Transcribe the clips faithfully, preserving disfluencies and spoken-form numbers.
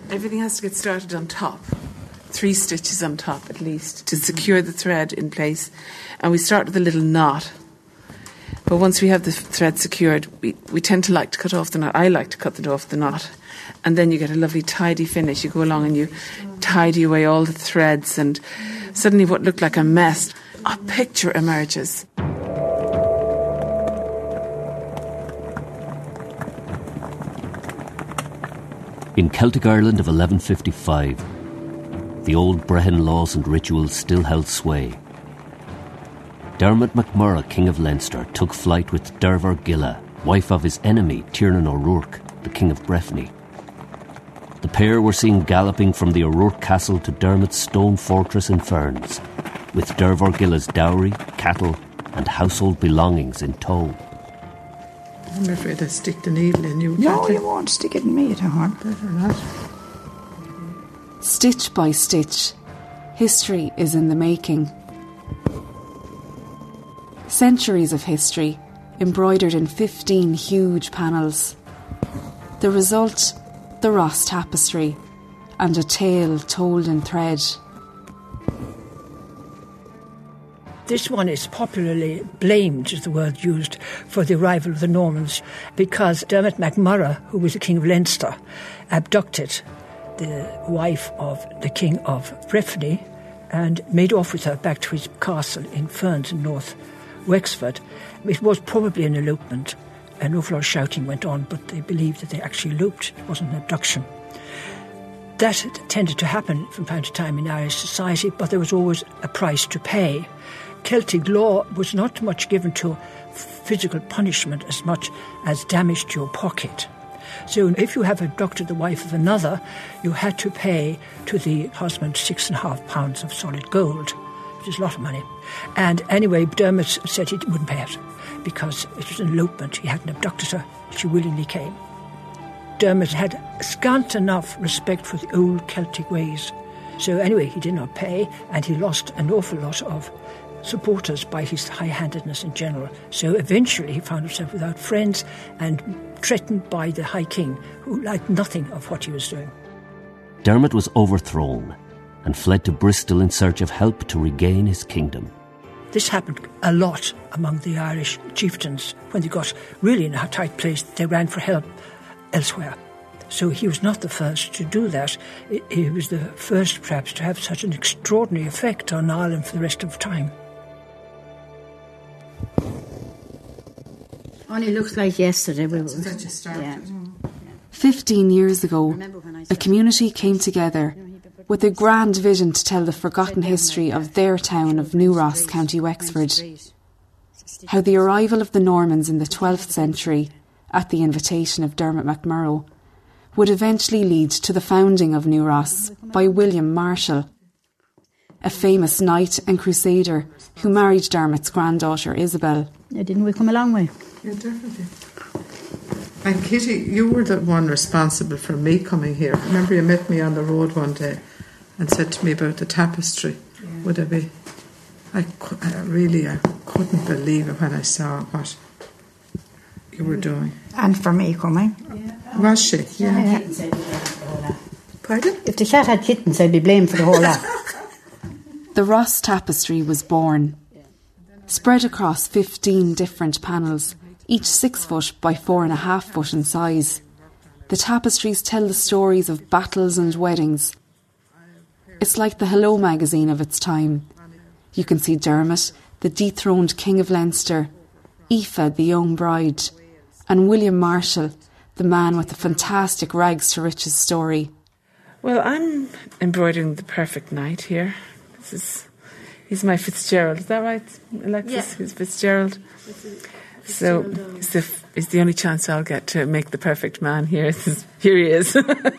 Everything has to get started on top. Three stitches on top at least to secure the thread in place. And we start with a little knot. But once we have the thread secured, we, we tend to like to cut off the knot. I like to cut it off the knot. And then you get a lovely tidy finish. You go along and you tidy away all the threads, and suddenly what looked like a mess, a picture emerges. In Celtic Ireland of eleven fifty-five, the old Brehon laws and rituals still held sway. Dermot MacMurrough, King of Leinster, took flight with Dermot Gilla, wife of his enemy, Tiernan O'Rourke, the King of Breffni. The pair were seen galloping from the O'Rourke castle to Dermot's stone fortress in Ferns, with Dermot Gilla's dowry, cattle and household belongings in tow. I'm afraid I stick the needle in you. No, Catherine. You won't stick it in me at all. Better not. Stitch by stitch, history is in the making. Centuries of history, embroidered in fifteen huge panels. The result, the Ross Tapestry, and a tale told in thread. This one is popularly blamed, is the word used, for the arrival of the Normans, because Dermot MacMurrough, who was the King of Leinster, abducted the wife of the King of Breffni and made off with her back to his castle in Ferns in North Wexford. It was probably an elopement. An awful lot of shouting went on, but they believed that they actually eloped. It wasn't an abduction. That tended to happen from time to time in Irish society, but there was always a price to pay. Celtic law was not much given to physical punishment as much as damage to your pocket. So if you have abducted the wife of another, you had to pay to the husband six and a half pounds of solid gold, which is a lot of money. And anyway, Dermot said he wouldn't pay it because it was an elopement. He hadn't abducted her. She willingly came. Dermot had scant enough respect for the old Celtic ways. So anyway, he did not pay, and he lost an awful lot of supporters by his high-handedness in general. So eventually he found himself without friends and threatened by the High King, who liked nothing of what he was doing. Dermot was overthrown and fled to Bristol in search of help to regain his kingdom. This happened a lot among the Irish chieftains. When they got really in a tight place, they ran for help elsewhere. So he was not the first to do that. He was the first, perhaps, to have such an extraordinary effect on Ireland for the rest of time. Only looks like yesterday. We were, that you started. Yeah. Fifteen years ago, a community came together with a grand vision to tell the forgotten history of their town of New Ross, County Wexford. How the arrival of the Normans in the twelfth century, at the invitation of Dermot MacMurrough, would eventually lead to the founding of New Ross by William Marshall, a famous knight and crusader who married Dermot's granddaughter Isabel. Yeah, didn't we come a long way? Yeah, definitely. And Kitty, you were the one responsible for me coming here. I remember you met me on the road one day and said to me about the tapestry. Yeah. Would I be... I, I really, I couldn't believe it when I saw what you were doing. And for me coming. Yeah. Was she? Yeah. yeah. Pardon? If the cat had kittens, I'd be blamed for the whole lot. The Ross Tapestry was born. Spread across fifteen different panels, each six foot by four and a half foot in size. The tapestries tell the stories of battles and weddings. It's like the Hello magazine of its time. You can see Dermot, the dethroned King of Leinster, Aoife, the young bride, and William Marshall, the man with the fantastic rags to riches story. Well, I'm embroidering the perfect knight here. This is, he's my Fitzgerald. Is that right, Alexis? Yeah. He's Fitzgerald. So it's the, it's the only chance I'll get to make the perfect man here. Here he is.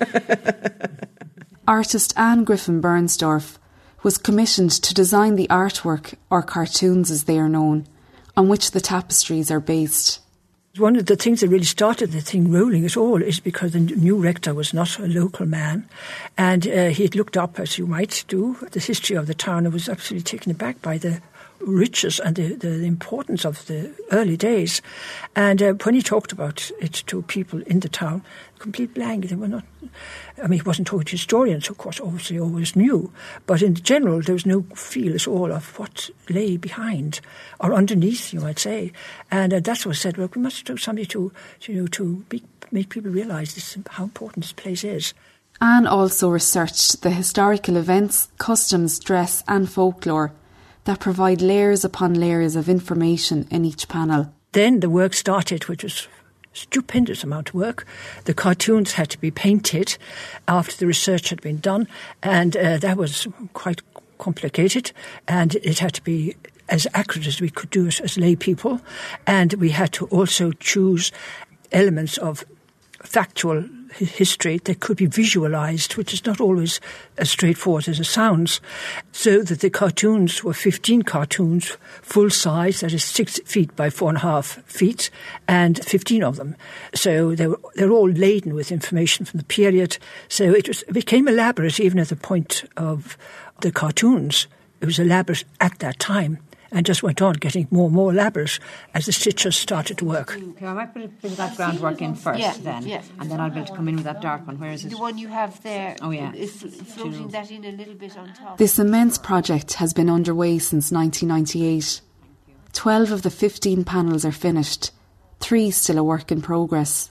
Artist Anne Griffin Bernsdorf was commissioned to design the artwork, or cartoons as they are known, on which the tapestries are based. One of the things that really started the thing rolling at all is because the new rector was not a local man, and uh, he had looked up, as you might do, the history of the town and was absolutely taken aback by the riches and the, the importance of the early days. And uh, when he talked about it to people in the town, complete blank. They were not. I mean, he wasn't talking to historians, of course, obviously always knew. But in general, there was no feel at all of what lay behind or underneath, you might say. And uh, that's what I said. Well, we must do something to, to you know, to be, make people realise this, how important this place is. Anne also researched the historical events, customs, dress and folklore that provide layers upon layers of information in each panel. Then the work started, which was stupendous amount of work. The cartoons had to be painted after the research had been done, and uh, that was quite complicated, and it had to be as accurate as we could do as, as lay people, and we had to also choose elements of factual history that could be visualised, which is not always as straightforward as it sounds. So that the cartoons were fifteen cartoons, full size, that is six feet by four and a half feet, and fifteen of them. So they were, they're all laden with information from the period. So it, was, it became elaborate even at the point of the cartoons. It was elaborate at that time, and just went on getting more and more elaborate as the stitches started to work. Okay, I might put, a, put that groundwork in first, yeah, then, yeah. And then I'll be able to come in with that dark one. Where is it? The one you have there. Oh, yeah. Is floating that in a little bit on top. This immense project has been underway since nineteen ninety-eight. Twelve of the fifteen panels are finished, three still a work in progress.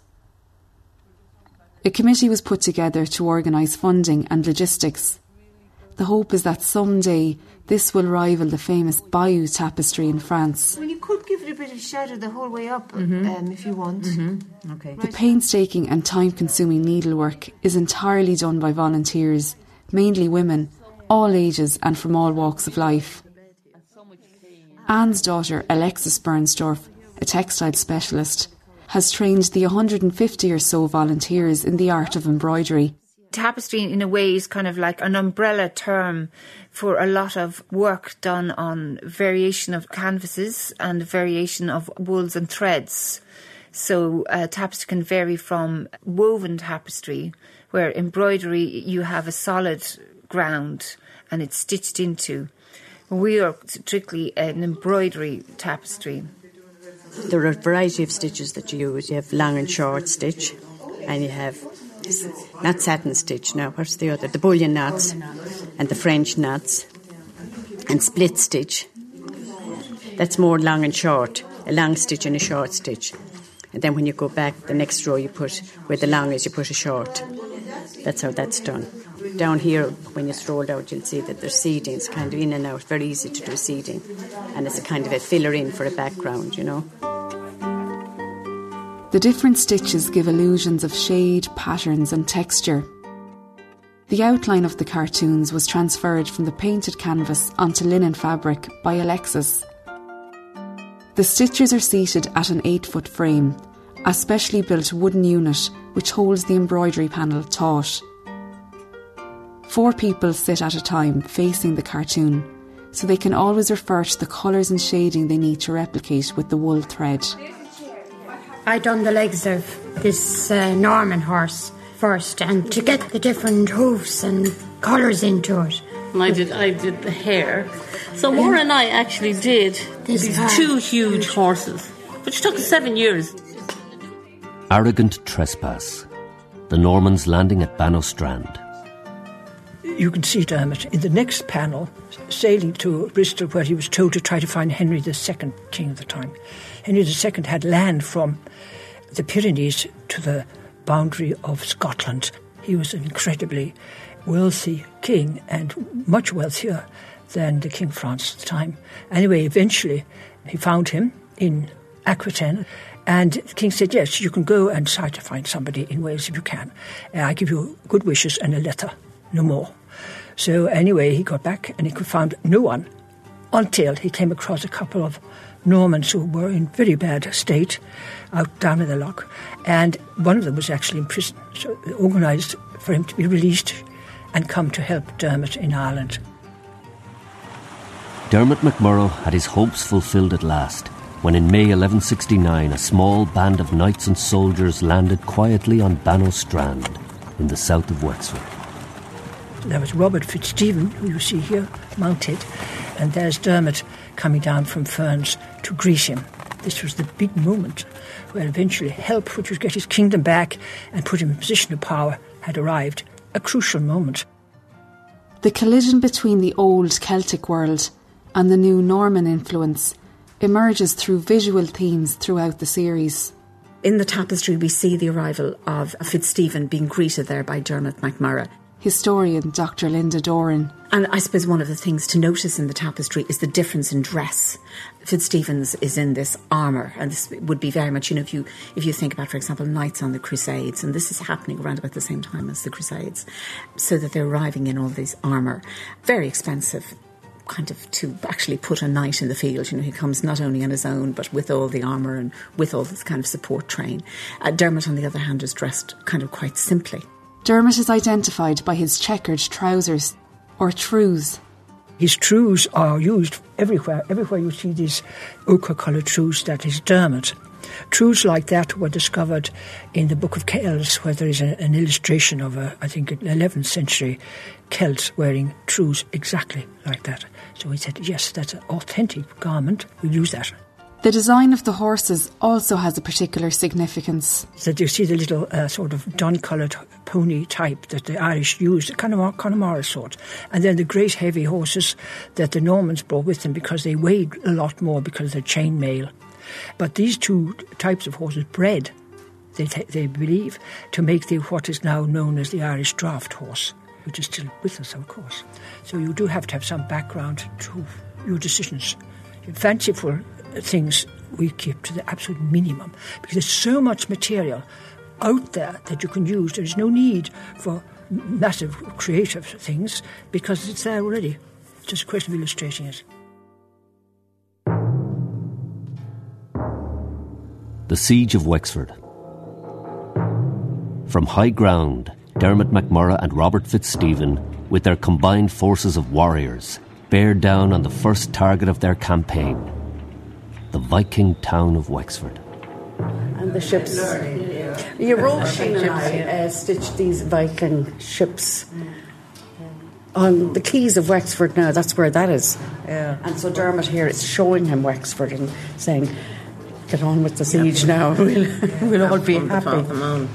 A committee was put together to organise funding and logistics. The hope is that someday this will rival the famous Bayeux tapestry in France. Well, you could give it a bit of shadow the whole way up, mm-hmm. um, if you want. Mm-hmm. Okay. The painstaking and time-consuming needlework is entirely done by volunteers, mainly women, all ages and from all walks of life. Anne's daughter, Alexis Bernsdorf, a textile specialist, has trained the one hundred fifty or so volunteers in the art of embroidery. Tapestry, in a way, is kind of like an umbrella term for a lot of work done on variation of canvases and variation of wools and threads. So uh, tapestry can vary from woven tapestry, where embroidery, you have a solid ground and it's stitched into. We are strictly an embroidery tapestry. There are a variety of stitches that you use. You have long and short stitch, and you have not satin stitch now, what's the other? The bullion knots and the French knots and split stitch. That's more long and short, a long stitch and a short stitch. And then when you go back, the next row you put, where the long is, you put a short. That's how that's done. Down here, when you stroll out, you'll see that there's seeding. It's kind of in and out, very easy to do seeding. And it's a kind of a filler in for a background, you know. The different stitches give illusions of shade, patterns and texture. The outline of the cartoons was transferred from the painted canvas onto linen fabric by Alexis. The stitches are seated at an eight-foot frame, a specially built wooden unit which holds the embroidery panel taut. Four people sit at a time facing the cartoon, so they can always refer to the colours and shading they need to replicate with the wool thread. I done the legs of this uh, Norman horse first, and to get the different hoofs and colours into it. And I did, I did the hair. So Maura and I actually did this these part. two huge horses, which took us seven years. Arrogant Trespass. The Normans landing at Bannostrand. You can see Dermot in the next panel sailing to Bristol, where he was told to try to find Henry the Second, king of the time. Henry the Second had land from the Pyrenees to the boundary of Scotland. He was an incredibly wealthy king, and much wealthier than the King of France at the time. Anyway, eventually he found him in Aquitaine, and the king said, yes, you can go and try to find somebody in Wales if you can. Uh, I give you good wishes and a letter, no more. So anyway, he got back and he could find no one until he came across a couple of Normans who were in very bad state out down in the loch, and one of them was actually in prison. So they organised for him to be released and come to help Dermot in Ireland. Dermot MacMurrough had his hopes fulfilled at last, when in May eleven sixty-nine a small band of knights and soldiers landed quietly on Bannostrand in the south of Wexford. There was Robert Fitzstephen, who you see here, mounted, and there's Dermot coming down from Ferns to greet him. This was the big moment where eventually help, which would get his kingdom back and put him in a position of power, had arrived. A crucial moment. The collision between the old Celtic world and the new Norman influence emerges through visual themes throughout the series. In the tapestry, we see the arrival of Fitzstephen being greeted there by Dermot MacMurrough. Historian Doctor Linda Doran. And I suppose one of the things to notice in the tapestry is the difference in dress. Fitzstephen's is in this armour, and this would be very much, you know, if you if you think about, for example, Knights on the Crusades, and this is happening around about the same time as the Crusades, so that they're arriving in all these armour. Very expensive, kind of, to actually put a knight in the field. You know, he comes not only on his own, but with all the armour and with all this kind of support train. Uh, Dermot, on the other hand, is dressed kind of quite simply. Dermot is identified by his checkered trousers, or trews. His trews are used everywhere. Everywhere you see these ochre-coloured trews, that is Dermot. Trews like that were discovered in the Book of Kells, where there is a, an illustration of a, I think, an eleventh century Celt wearing trews exactly like that. So he said, yes, that's an authentic garment, we'll use that. The design of the horses also has a particular significance. So you see the little uh, sort of dun-coloured pony type that the Irish used, kind of Connemara sort. And then the great heavy horses that the Normans brought with them because they weighed a lot more because they're chainmail. But these two types of horses bred, they, t- they believe, to make the what is now known as the Irish draft horse, which is still with us, of course. So you do have to have some background to your decisions. Fanciful things we keep to the absolute minimum because there's so much material out there that you can use. There's no need for massive creative things because it's there already. It's just a question of illustrating it. The Siege of Wexford. From high ground, Dermot MacMurrough and Robert Fitzstephen, with their combined forces of warriors, bear down on the first target of their campaign, the Viking town of Wexford. And the ships. You wrote, Shane and I uh, stitched these Viking ships on the quays of Wexford now. That's where that is. Yeah. And so Dermot here is showing him Wexford and saying, get on with the siege yeah. now. We'll, we'll all be happy.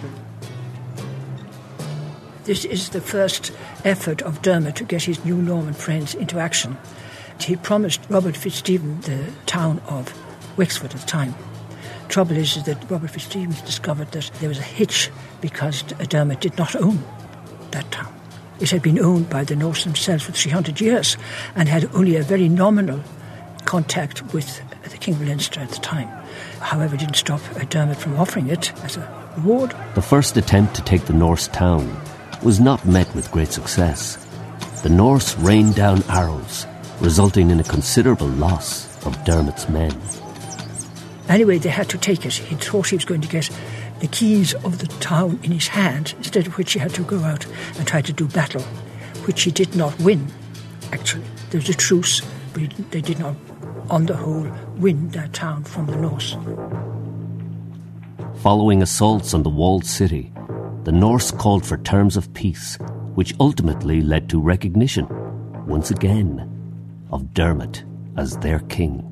This is the first effort of Dermot to get his new Norman friends into action. He promised Robert Fitzstephen the town of Wexford at the time. Trouble is, is that Robert Fitzstephen discovered that there was a hitch because Dermot did not own that town. It had been owned by the Norse themselves for three hundred years and had only a very nominal contact with the King of Leinster at the time. However, it didn't stop Dermot from offering it as a reward. The first attempt to take the Norse town was not met with great success. The Norse rained down arrows, resulting in a considerable loss of Dermot's men. Anyway, they had to take it. He thought he was going to get the keys of the town in his hand, instead of which he had to go out and try to do battle, which he did not win, actually. There was a truce, but he, they did not, on the whole, win that town from the Norse. Following assaults on the walled city, the Norse called for terms of peace, which ultimately led to recognition, once again, of Dermot as their king.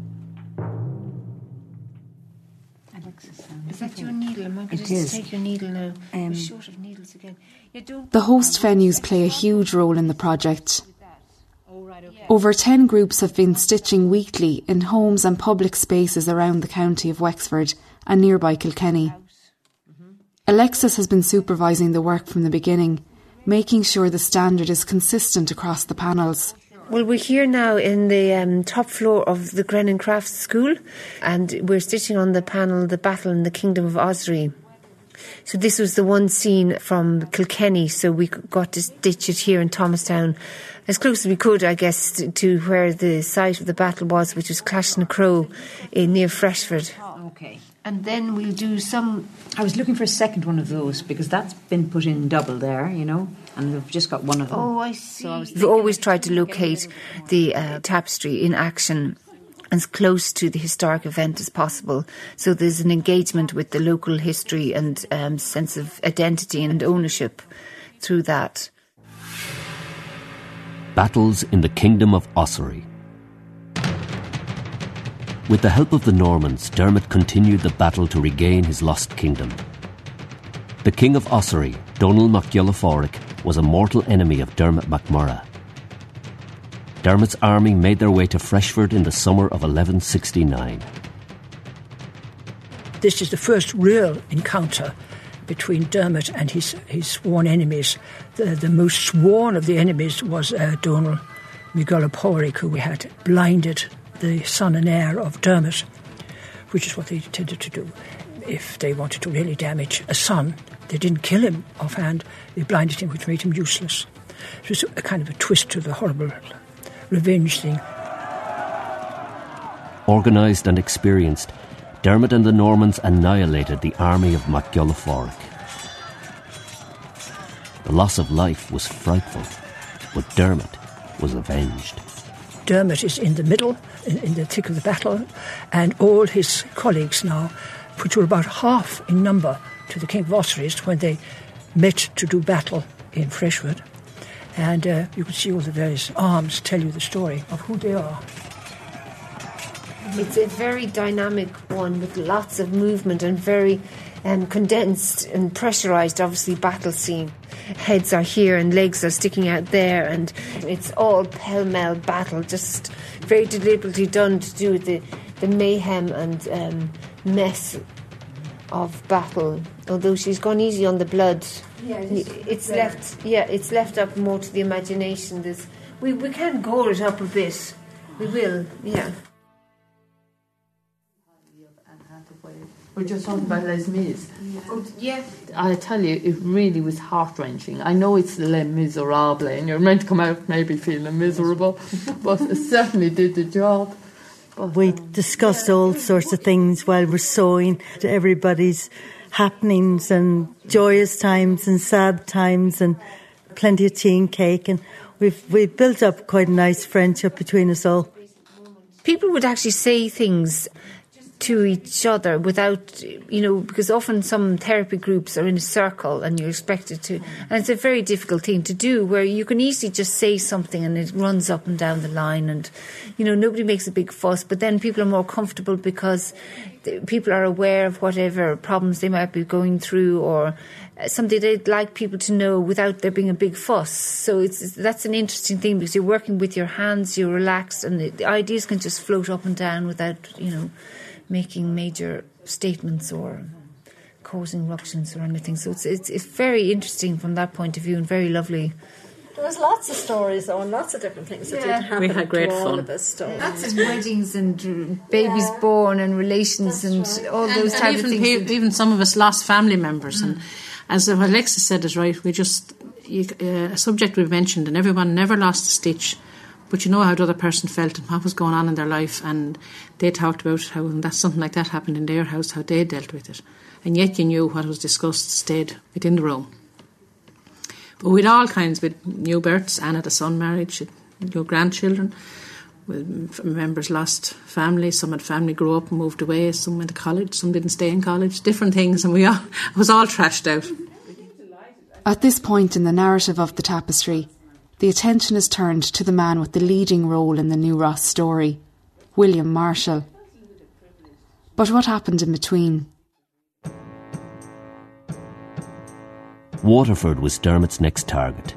Is that your needle? Am I going to just take your needle now? Um, We're short of needles again. The host venues play a huge role in the project. Over ten groups have been stitching weekly in homes and public spaces around the county of Wexford and nearby Kilkenny. Alexis has been supervising the work from the beginning, making sure the standard is consistent across the panels. Well, we're here now in the um, top floor of the Grennan Crafts School, and we're stitching on the panel The Battle in the Kingdom of Ossory. So this was the one scene from Kilkenny, so we got to stitch it here in Thomastown as close as we could, I guess, to where the site of the battle was, which was Clashna-Crow near Freshford. Okay. And then we'll do some... I was looking for a second one of those because that's been put in double there, you know, and we've just got one of them. Oh, I see. So I was We've always tried to locate the uh, tapestry in action as close to the historic event as possible. So there's an engagement with the local history and um, sense of identity and ownership through that. Battles in the Kingdom of Ossory. With the help of the Normans, Dermot continued the battle to regain his lost kingdom. The King of Ossory, Donal mac Giolafóric, was a mortal enemy of Dermot MacMurrough. Dermot's army made their way to Freshford in the summer of eleven sixty-nine. This is the first real encounter between Dermot and his, his sworn enemies. The, the most sworn of the enemies was uh, Donal mac Giolafóric, who had blinded the son and heir of Dermot, which is what they tended to do. If they wanted to really damage a son, they didn't kill him offhand, they blinded him, which made him useless. It was a kind of a twist to the horrible revenge thing. Organised and experienced, Dermot and the Normans annihilated the army of mac Giolafóric. The loss of life was frightful, but Dermot was avenged. Dermot is in the middle, in, in the thick of the battle, and all his colleagues now, which were about half in number to the King of Ossory when they met to do battle in Freshford. And uh, you can see all the various arms tell you the story of who they are. It's a very dynamic one with lots of movement and very um, condensed and pressurised, obviously, battle scene. Heads are here and legs are sticking out there, and it's all pell-mell battle, just very deliberately done to do with the, the mayhem and um, mess of battle. Although she's gone easy on the blood, yeah, it's left. Yeah, it's left up more to the imagination. There's, we we can gore it up a bit. We will. Yeah. We're just talking about Les Mis. Yeah. I tell you, it really was heart-wrenching. I know it's Les Miserables and you're meant to come out maybe feeling miserable, but it certainly did the job. But, we discussed all sorts of things while we're sewing to everybody's happenings and joyous times and sad times and plenty of tea and cake, and we've we've built up quite a nice friendship between us all. People would actually say things to each other without, you know, because often some therapy groups are in a circle and you're expected to, and it's a very difficult thing to do, where you can easily just say something and it runs up and down the line and, you know, nobody makes a big fuss, but then people are more comfortable because people are aware of whatever problems they might be going through or something they'd like people to know without there being a big fuss. So it's that's an interesting thing because you're working with your hands, you're relaxed, and the, the ideas can just float up and down without, you know, making major statements or causing ructions or anything. So it's, it's it's very interesting from that point of view and very lovely. There was lots of stories though and lots of different things that Yeah. did happen We had great to all fun. of this stuff. Lots of weddings and babies Yeah. born and relations and all And- those and type of even, things. pe- even some of us lost family members, and as Alexis said it right, we just you, uh, a subject we mentioned, and everyone never lost a stitch, but you know how the other person felt and what was going on in their life, and they talked about how when that something like that happened in their house, how they dealt with it, and yet you knew what was discussed stayed within the room. But with all kinds, with new births, Anne had a son married, she had new grandchildren, with members lost family, some had family grew up and moved away, some went to college, some didn't stay in college, different things, and we all, it was all trashed out. At this point in the narrative of the tapestry, the attention is turned to the man with the leading role in the New Ross story, William Marshall. But what happened in between? Waterford was Dermot's next target.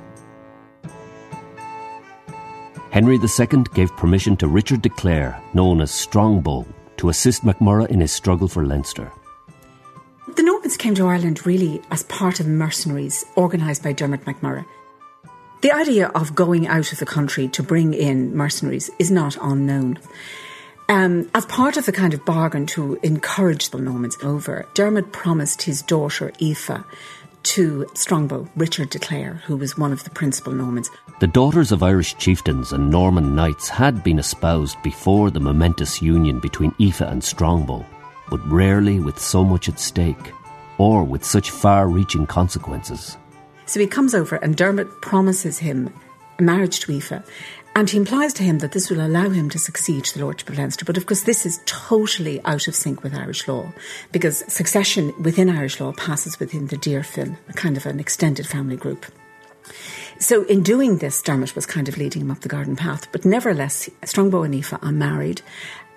Henry the Second gave permission to Richard de Clare, known as Strongbow, to assist MacMurrough in his struggle for Leinster. The Normans came to Ireland really as part of mercenaries organised by Dermot MacMurrough. The idea of going out of the country to bring in mercenaries is not unknown. Um, as part of the kind of bargain to encourage the Normans over, Dermot promised his daughter Aoife to Strongbow, Richard de Clare, who was one of the principal Normans. The daughters of Irish chieftains and Norman knights had been espoused before the momentous union between Aoife and Strongbow, but rarely with so much at stake, or with such far-reaching consequences. So he comes over and Dermot promises him a marriage to Aoife, and he implies to him that this will allow him to succeed to the Lordship of Leinster. But of course this is totally out of sync with Irish law, because succession within Irish law passes within the Deerfin, a kind of an extended family group. So in doing this, Dermot was kind of leading him up the garden path, but nevertheless Strongbow and Aoife are married,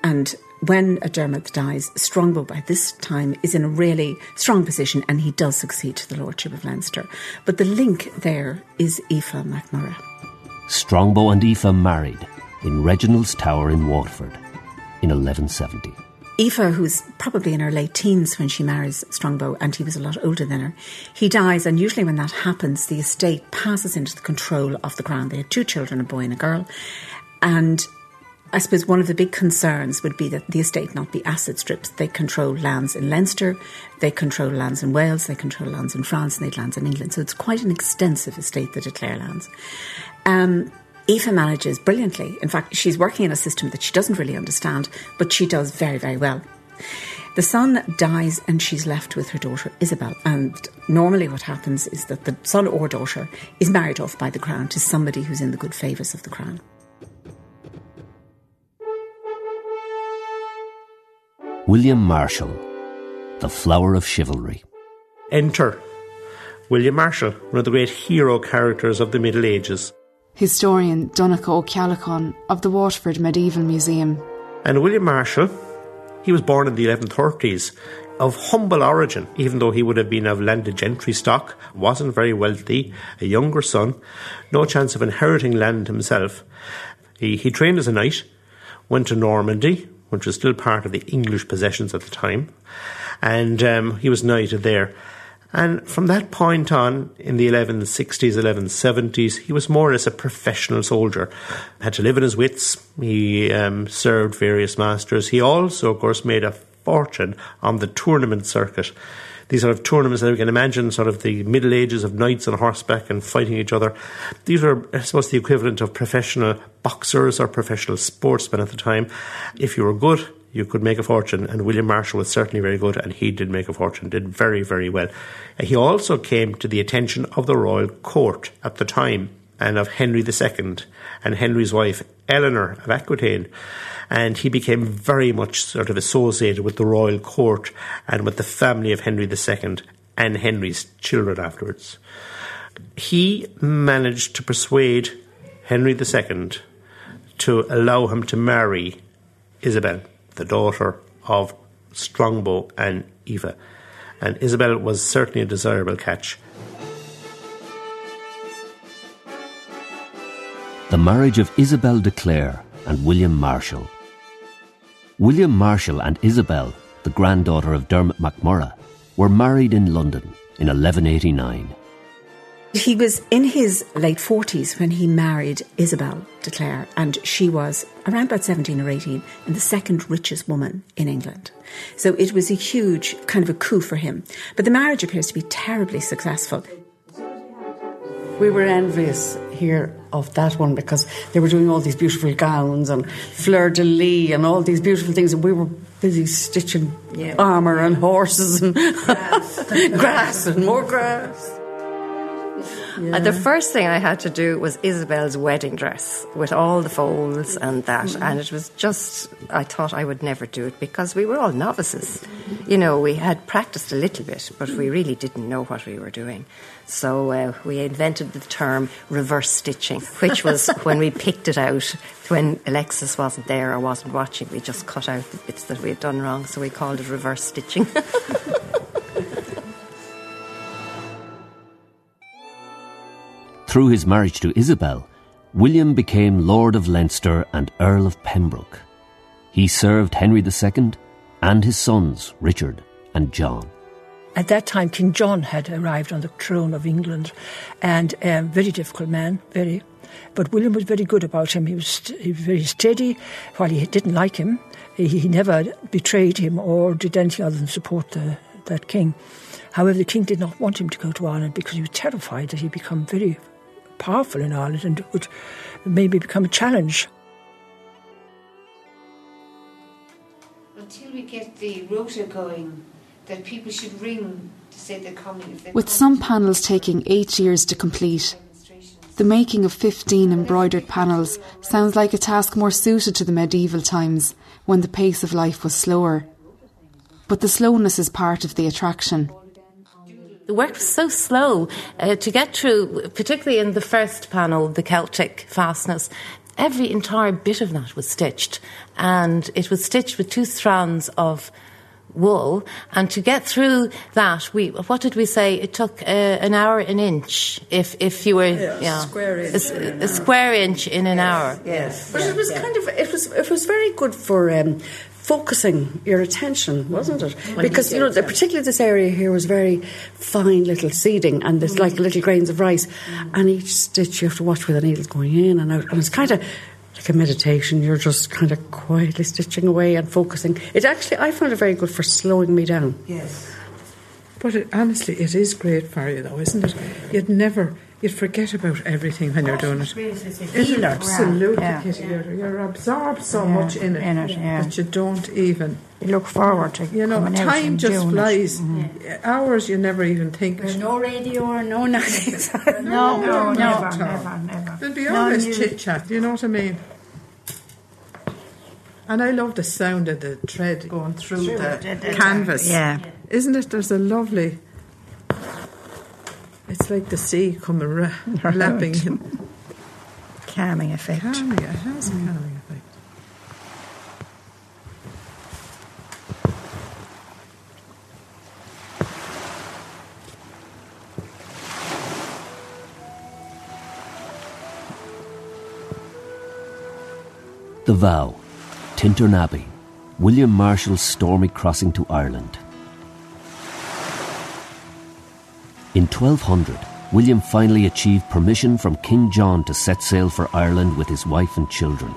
And when Dermot dies, Strongbow by this time is in a really strong position, and he does succeed to the Lordship of Leinster. But the link there is Aoife MacMurrough. Strongbow and Aoife married in Reginald's Tower in Waterford in eleven seventy. Aoife, who's probably in her late teens when she marries Strongbow, and he was a lot older than her, he dies, and usually when that happens, the estate passes into the control of the Crown. They had two children, a boy and a girl, and I suppose one of the big concerns would be that the estate not be asset stripped. They control lands in Leinster, they control lands in Wales, they control lands in France, and they have lands in England. So it's quite an extensive estate, the de Clare lands. Um, Aoife manages brilliantly. In fact, she's working in a system that she doesn't really understand, but she does very, very well. The son dies and she's left with her daughter Isabel. And normally what happens is that the son or daughter is married off by the Crown to somebody who's in the good favours of the Crown. William Marshall, the flower of chivalry. Enter William Marshall, one of the great hero characters of the Middle Ages. Historian Donnacha O'Callaghan of the Waterford Medieval Museum. And William Marshall, he was born in the eleven thirties, of humble origin, even though he would have been of landed gentry stock, wasn't very wealthy, a younger son, no chance of inheriting land himself. He, he trained as a knight, went to Normandy, which was still part of the English possessions at the time, and um, he was knighted there. And from that point on, in the eleven sixties, eleven seventies, he was more or less a professional soldier. Had to live in his wits. He um, served various masters. He also, of course, made a fortune on the tournament circuit. These sort of tournaments that we can imagine, sort of the Middle Ages of knights on horseback and fighting each other. These were, I suppose, the equivalent of professional boxers or professional sportsmen at the time. If you were good, you could make a fortune, and William Marshall was certainly very good, and he did make a fortune, did very, very well. He also came to the attention of the royal court at the time, and of Henry the Second, and Henry's wife, Eleanor of Aquitaine, and he became very much sort of associated with the royal court and with the family of Henry the Second and Henry's children afterwards. He managed to persuade Henry the Second to allow him to marry Isabel, the daughter of Strongbow and Aoife. And Isabel was certainly a desirable catch. The marriage of Isabel de Clare and William Marshall. William Marshall and Isabel, the granddaughter of Dermot MacMurrough, were married in London in eleven eighty-nine. He was in his late forties when he married Isabel de Clare, and she was around about seventeen or eighteen and the second richest woman in England. So it was a huge kind of a coup for him. But the marriage appears to be terribly successful. We were envious here of that one because they were doing all these beautiful gowns and fleur-de-lis and all these beautiful things, and we were busy stitching yeah. armour and horses and grass. grass and more grass. Yeah. And the first thing I had to do was Isabel's wedding dress with all the folds and that. Mm-hmm. And it was just, I thought I would never do it because we were all novices. You know, we had practiced a little bit, but we really didn't know what we were doing. So uh, we invented the term reverse stitching, which was when we picked it out, when Alexis wasn't there or wasn't watching, we just cut out the bits that we had done wrong. So we called it reverse stitching. Through his marriage to Isabel, William became Lord of Leinster and Earl of Pembroke. He served Henry the Second and his sons, Richard and John. At that time, King John had arrived on the throne of England, and a um, very difficult man, very. But William was very good about him. He was, st- he was very steady. While he didn't like him, he, he never betrayed him or did anything other than support the, that king. However, the king did not want him to go to Ireland because he was terrified that he'd become very powerful in Ireland and would maybe become a challenge. Until we get the rota going, that people should ring to say they're coming. If With some panels taking eight years to complete, the making of fifteen embroidered panels sounds like a task more suited to the medieval times when the pace of life was slower. But the slowness is part of the attraction. The work was so slow uh, to get through, particularly in the first panel, the Celtic fastness. every entire bit of that was stitched, and it was stitched with two strands of wool, and to get through that, we what did we say? It took uh, an hour an inch. If if you were yeah, yeah square inch a, a square inch in an yes, hour. Yes, but yeah, it was yeah. kind of it was it was very good for um, focusing your attention, wasn't it? Because you know, the, particularly this area here was very fine little seeding, and there's like little grains of rice, and each stitch you have to watch where the needle's going in and out, and it's kind of like a meditation. You're just kind of quietly stitching away and focusing. It actually, I found it very good for slowing me down. Yes. But it, honestly, it is great for you, though, isn't it? You'd never, you'd forget about everything when you're doing it. It's absolutely, yeah. Kitty. You're, you're absorbed so yeah. much in it, in it yeah. that you don't even... You look forward to You know, time just flies. Mm-hmm. Hours you never even think. There's no radio or no nothing. no, no, no, no, never, never, never. There'll be No always news. chit-chat, you know what I mean? And I love the sound of the thread going through, through the, the, the canvas. Yeah. Isn't it? There's a lovely... It's like the sea coming ra- lapping in. Calming effect. Calming, it has a calming effect. The Vow, Tintern Abbey, William Marshall's stormy crossing to Ireland. In twelve hundred, William finally achieved permission from King John to set sail for Ireland with his wife and children.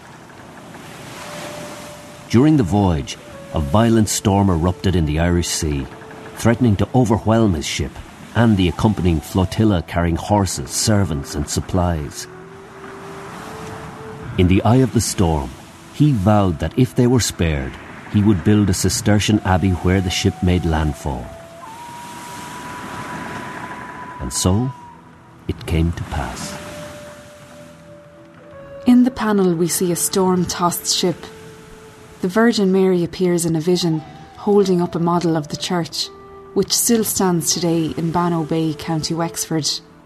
During the voyage, a violent storm erupted in the Irish Sea, threatening to overwhelm his ship and the accompanying flotilla carrying horses, servants and supplies. In the eye of the storm, he vowed that if they were spared, he would build a Cistercian abbey where the ship made landfall. And so, it came to pass. In the panel we see a storm-tossed ship. The Virgin Mary appears in a vision, holding up a model of the church, which still stands today in Bannow Bay, County Wexford.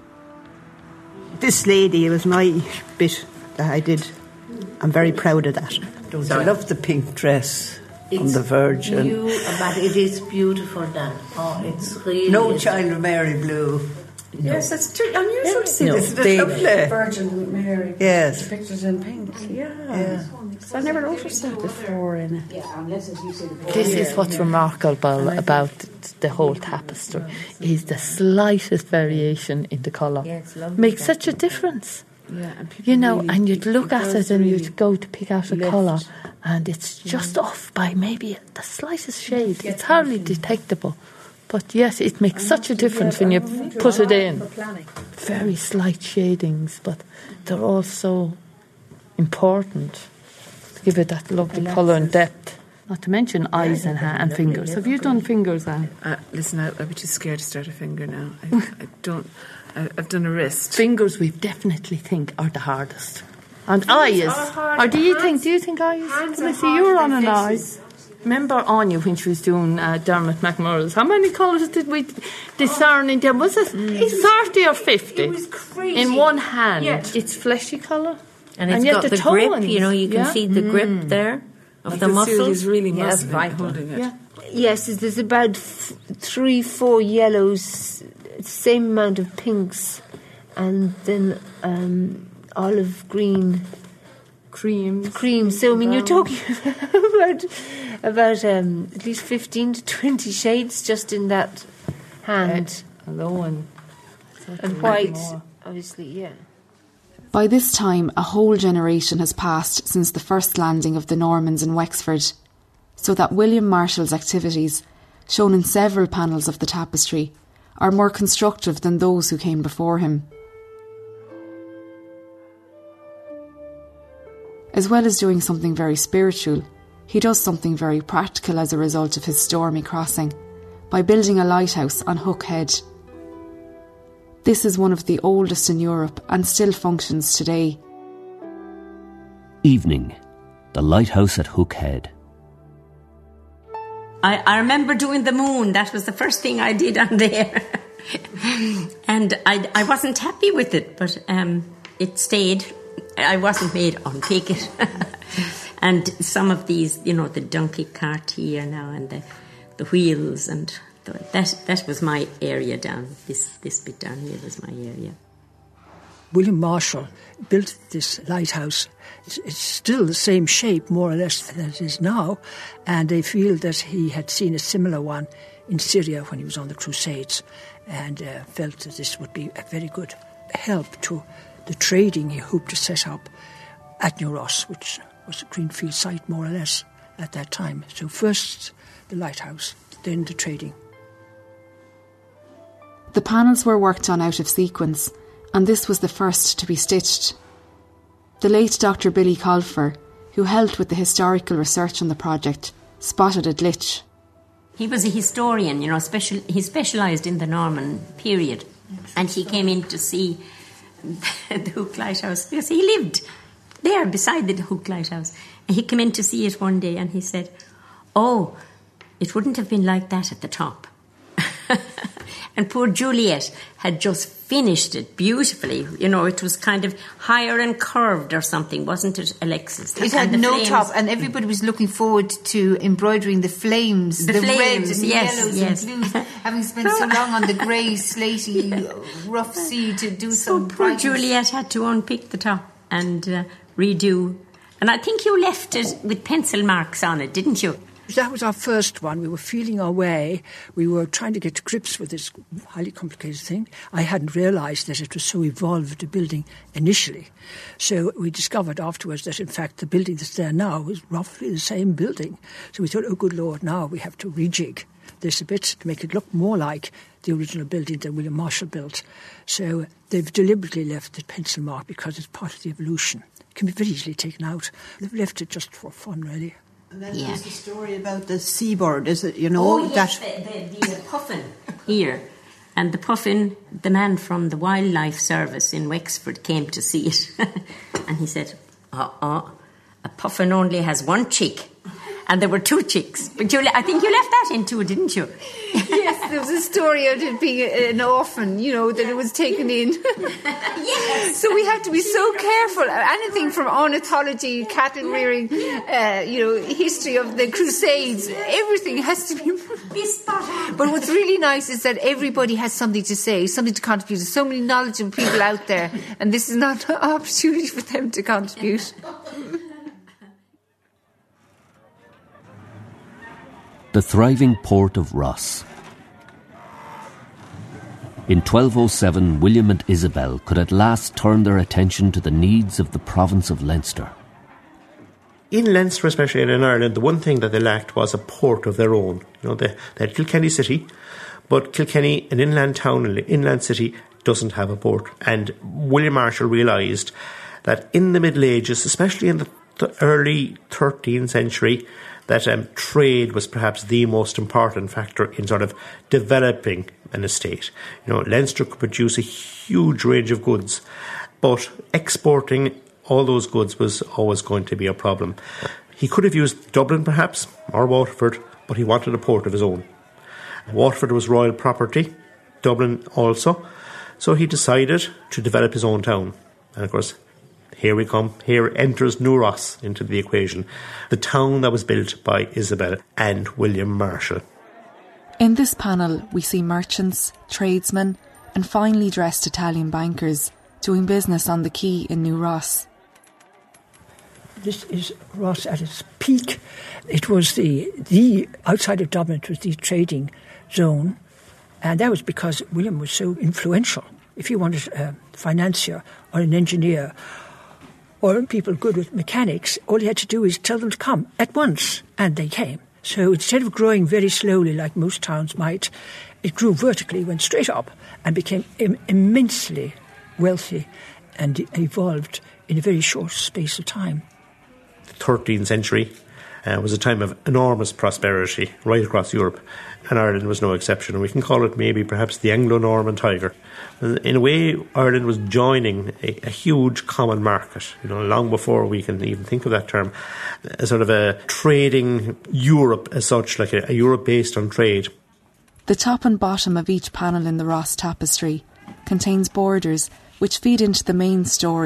This lady was my bit that I did. I'm very proud of that. I love the pink dress on the Virgin. New, but it is beautiful then. Oh, it's really... No Child of Mary blue. No. Yes, it's too unusual to see no, this. The lovely Virgin Mary yes. depicted in pink. Yeah. yeah. I never noticed that before in it. This is what's remarkable about the whole tapestry, is the slightest variation in the colour. Yeah, it's lovely. Makes such a difference. Yeah, and you know, really, and you'd look at it and really you'd go to pick out a lift. colour, and it's just mm. off by maybe the slightest shade. It's hardly detectable. But yes, it makes such a difference when you put it in. Very slight shadings, but they're all so important to give it that lovely colour and depth. Not to mention eyes and, ha- and fingers. Have you done fingers, Anne? Uh, listen, I, I'd be too scared to start a finger now. I, I don't... I, I've done a wrist. Fingers we definitely think are the hardest. And eyes. Or do you think, do you think eyes? Let me see, you were on an eye. Remember Anya when she was doing uh, Dermot McMurray's? How many colours did we discern in them? Was it mm. thirty or fifty? It was crazy. In one hand. Yeah. It's fleshy colour. And it's and got the, the tones, grip, you know, you can yeah? see the grip mm. there of I the muscles. It's really yeah, muscle right. holding it. Yeah. Yes, there's about f- three, four yellows, same amount of pinks, and then um, olive green. Creams. Creams. So, I mean, you're talking about, about um, at least fifteen to twenty shades just in that hand. Red, alone. And white, obviously, yeah. By this time, a whole generation has passed since the first landing of the Normans in Wexford, so that William Marshall's activities, shown in several panels of the tapestry, are more constructive than those who came before him. As well as doing something very spiritual, he does something very practical as a result of his stormy crossing, by building a lighthouse on Hook Head. This is one of the oldest in Europe and still functions today. Evening, the lighthouse at Hook Head. I, I remember doing the moon. That was the first thing I did on there. And I, I wasn't happy with it, but um, it stayed. I wasn't made unpick it. And some of these, you know, the donkey cart here now and the, the wheels and the, that that was my area down. This this bit down here was my area. William Marshall built this lighthouse. It's, it's still the same shape, more or less, than it is now, and they feel that he had seen a similar one in Syria when he was on the Crusades, and uh, felt that this would be a very good help to the trading he hoped to set up at New Ross, which was a greenfield site, more or less, at that time. So first the lighthouse, then the trading. The panels were worked on out of sequence, and this was the first to be stitched. The late Doctor Billy Colfer, who helped with the historical research on the project, spotted a glitch. He was a historian, you know, special, he specialised in the Norman period, and he came in to see the Hook Lighthouse because he lived there beside the Hook Lighthouse. And he came in to see it one day and he said, oh, it wouldn't have been like that at the top. And poor Juliet had just finished it beautifully. You know, it was kind of higher and curved or something, wasn't it, Alexis? It had and no flames. top, and everybody was looking forward to embroidering the flames, The the, flames, reds and yes, yellows yes. and blues, having spent so long on the grey, slaty, rough sea to do So some poor brightness. Juliet had to unpick the top and uh, redo. And I think you left it with pencil marks on it, didn't you? That was our first one. We were feeling our way. We were trying to get to grips with this highly complicated thing. I hadn't realised that it was so evolved a building initially. So we discovered afterwards that, in fact, the building that's there now is roughly the same building. So we thought, oh, good Lord, now we have to rejig this a bit to make it look more like the original building that William Marshall built. So they've deliberately left the pencil mark because it's part of the evolution. It can be very easily taken out. They've left it just for fun, really. And then Yeah. there's the story about the seabird, is it? You know, Oh, yes, that the, the, the puffin here. And the puffin, the man from the Wildlife Service in Wexford came to see it. And he said, uh-uh, a puffin only has one chick. And there were two chicks. But you, I think you left that in too, didn't you? Yes, there was a story of it being an orphan, you know, that it was taken in. Yes. So we had to be so careful. Anything from ornithology, cattle rearing, uh, you know, history of the Crusades, everything has to be spot on. But what's really nice is that everybody has something to say, something to contribute. There's so many knowledgeable people out there, and this is not an opportunity for them to contribute. The thriving port of Ross. In twelve oh seven, William and Isabel could at last turn their attention to the needs of the province of Leinster. In Leinster, especially in Ireland, the one thing that they lacked was a port of their own. You know, they, they had Kilkenny City, but Kilkenny, an inland town, an inland city, doesn't have a port. And William Marshall realised that in the Middle Ages, especially in the th- early thirteenth century, that um, trade was perhaps the most important factor in sort of developing an estate. You know, Leinster could produce a huge range of goods, but exporting all those goods was always going to be a problem. He could have used Dublin perhaps, or Waterford, but he wanted a port of his own. Waterford was royal property, Dublin also, so he decided to develop his own town. And of course, here we come. Here enters New Ross into the equation. The town that was built by Isabel and William Marshall. In this panel, we see merchants, tradesmen, and finely dressed Italian bankers doing business on the quay in New Ross. This is Ross at its peak. It was the, the outside of Dublin, it was the trading zone, and that was because William was so influential. If you wanted a financier or an engineer or people good with mechanics, all you had to do is tell them to come at once, and they came. So instead of growing very slowly like most towns might, it grew vertically, went straight up, and became im- immensely wealthy and evolved in a very short space of time. The thirteenth century uh, was a time of enormous prosperity right across Europe, and Ireland was no exception. We can call it maybe perhaps the Anglo-Norman tiger. In a way, Ireland was joining a, a huge common market, you know, long before we can even think of that term, a sort of a trading Europe as such, like a, a Europe based on trade. The top and bottom of each panel in the Ross tapestry contains borders which feed into the main story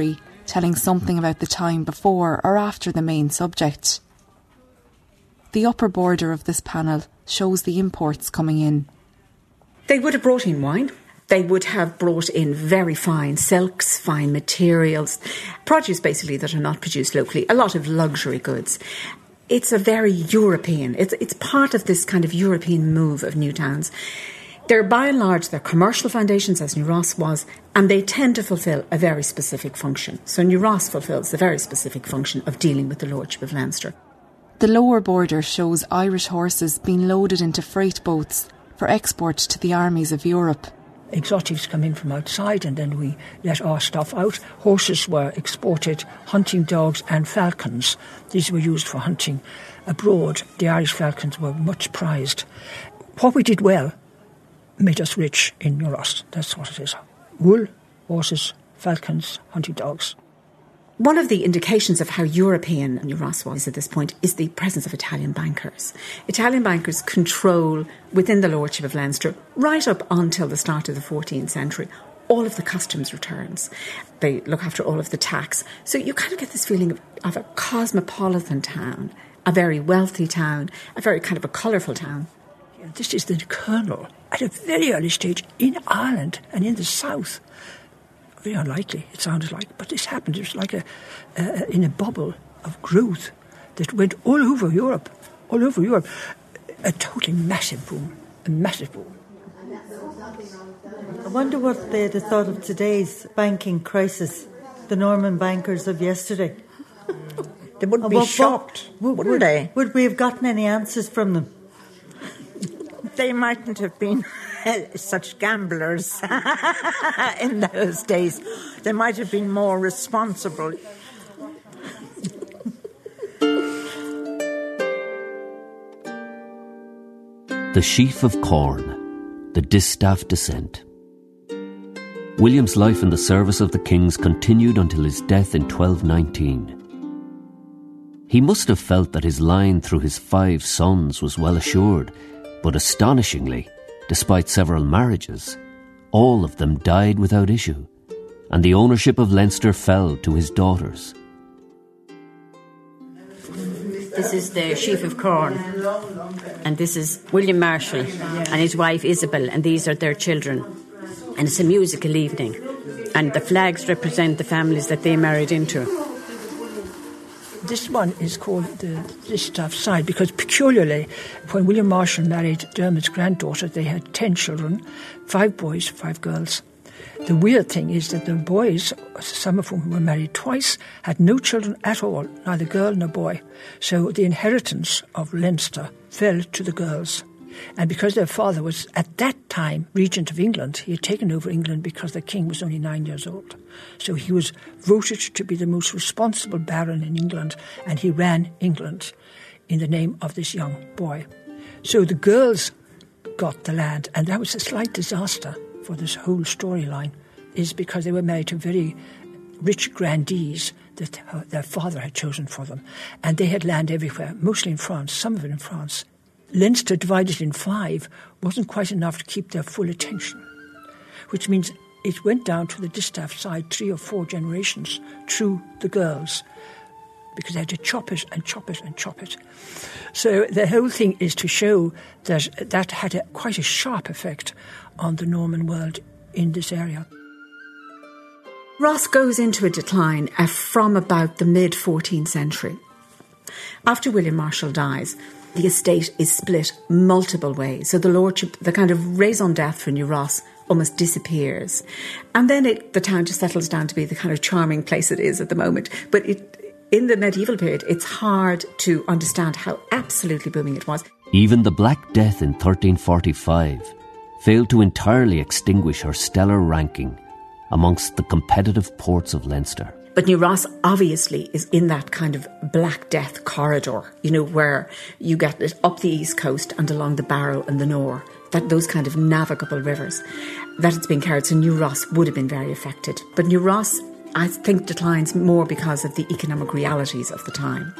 telling something about the time before or after the main subject. The upper border of this panel shows the imports coming in. They would have brought in wine. They would have brought in very fine silks, fine materials, produce basically that are not produced locally, a lot of luxury goods. It's a very European, it's, it's part of this kind of European move of new towns. They're by and large, they're commercial foundations, as New Ross was, and they tend to fulfil a very specific function. So New Ross fulfils the very specific function of dealing with the Lordship of Leinster. The lower border shows Irish horses being loaded into freight boats for export to the armies of Europe. Exotics come in from outside and then we let our stuff out. Horses were exported, hunting dogs and falcons. These were used for hunting abroad. The Irish falcons were much prized. What we did well made us rich in New Ross. That's what it is. Wool, horses, falcons, hunting dogs. One of the indications of how European New Ross was at this point is the presence of Italian bankers. Italian bankers control, within the Lordship of Leinster, right up until the start of the fourteenth century, all of the customs returns. They look after all of the tax. So you kind of get this feeling of, of a cosmopolitan town, a very wealthy town, a very kind of a colourful town. Yeah, this is the kernel at a very early stage in Ireland and in the south. Very unlikely, it sounded like, but this happened. It was like a, uh, in a bubble of growth that went all over Europe, all over Europe. A totally massive boom, a massive boom. I wonder what they'd have thought of today's banking crisis, the Norman bankers of yesterday. They wouldn't be shocked, would, wouldn't would, they? Would we have gotten any answers from them? They mightn't have been such gamblers in those days. They might have been more responsible. The sheaf of corn, the distaff descent. William's life in the service of the kings continued until his death in twelve nineteen. He must have felt that his line through his five sons was well assured, but astonishingly, despite several marriages, all of them died without issue, and the ownership of Leinster fell to his daughters. This is the sheaf of corn, and this is William Marshall and his wife Isabel, and these are their children. And it's a musical evening, and the flags represent the families that they married into. This one is called the Distaff side because peculiarly, when William Marshall married Dermot's granddaughter, they had ten children, five boys, five girls. The weird thing is that the boys, some of whom were married twice, had no children at all, neither girl nor boy. So the inheritance of Leinster fell to the girls. And because their father was, at that time, regent of England, he had taken over England because the king was only nine years old. So he was voted to be the most responsible baron in England, and he ran England in the name of this young boy. So the girls got the land, and that was a slight disaster for this whole storyline, is because they were married to very rich grandees that their father had chosen for them. And they had land everywhere, mostly in France, some of it in France. Leinster, divided in five, wasn't quite enough to keep their full attention, which means it went down to the Distaff side three or four generations through the girls, because they had to chop it and chop it and chop it. So the whole thing is to show that that had a, quite a sharp effect on the Norman world in this area. Ross goes into a decline uh, from about the mid-fourteenth century. After William Marshall dies, the estate is split multiple ways. So the lordship, the kind of raison d'etre for New Ross almost disappears. And then it, the town just settles down to be the kind of charming place it is at the moment. But it, in the medieval period, it's hard to understand how absolutely booming it was. Even the Black Death in thirteen forty-five failed to entirely extinguish her stellar ranking amongst the competitive ports of Leinster. But New Ross obviously is in that kind of Black Death corridor, you know, where you get it up the east coast and along the Barrow and the Nore, that those kind of navigable rivers, that it's been carried. So New Ross would have been very affected. But New Ross, I think, declines more because of the economic realities of the time.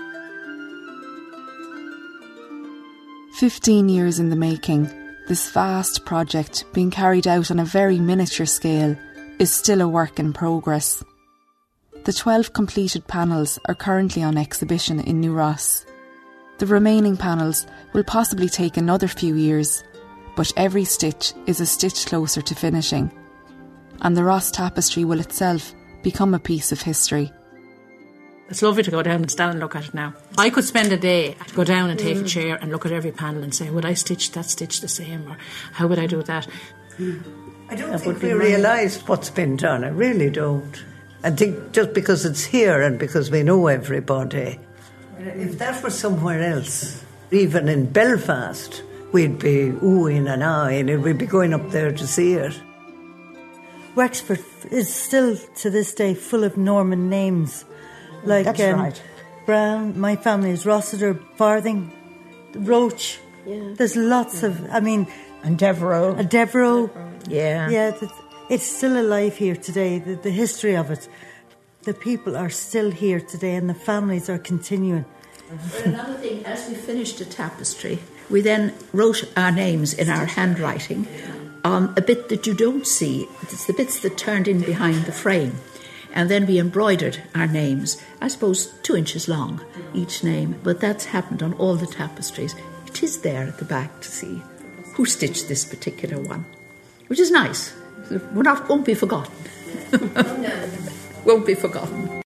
Fifteen years in the making, this vast project, being carried out on a very miniature scale, is still a work in progress. The twelve completed panels are currently on exhibition in New Ross. The remaining panels will possibly take another few years, but every stitch is a stitch closer to finishing, and the Ross tapestry will itself become a piece of history. It's lovely to go down and stand and look at it now. I could spend a day to go down and take mm. a chair and look at every panel and say, would I stitch that stitch the same, or how would I do that? I don't that think we realise what's been done. I really don't. I think just because it's here and because we know everybody. If that were somewhere else, even in Belfast, we'd be oohing and ahhing and we'd be going up there to see it. Wexford is still, to this day, full of Norman names. Like That's um, right. Brown, my family is Rossiter, Farthing, Roach. Yeah. There's lots yeah. of, I mean... And Devereux. And Devereux. Yeah. Yeah, it's still alive here today, the, the history of it. The people are still here today and the families are continuing. But another thing, as we finished the tapestry, we then wrote our names in our handwriting on a bit that you don't see. It's the bits that turned in behind the frame. And then we embroidered our names, I suppose two inches long, each name. But that's happened on all the tapestries. It is there at the back to see who stitched this particular one, which is nice. We're not, won't be forgotten. Won't be forgotten.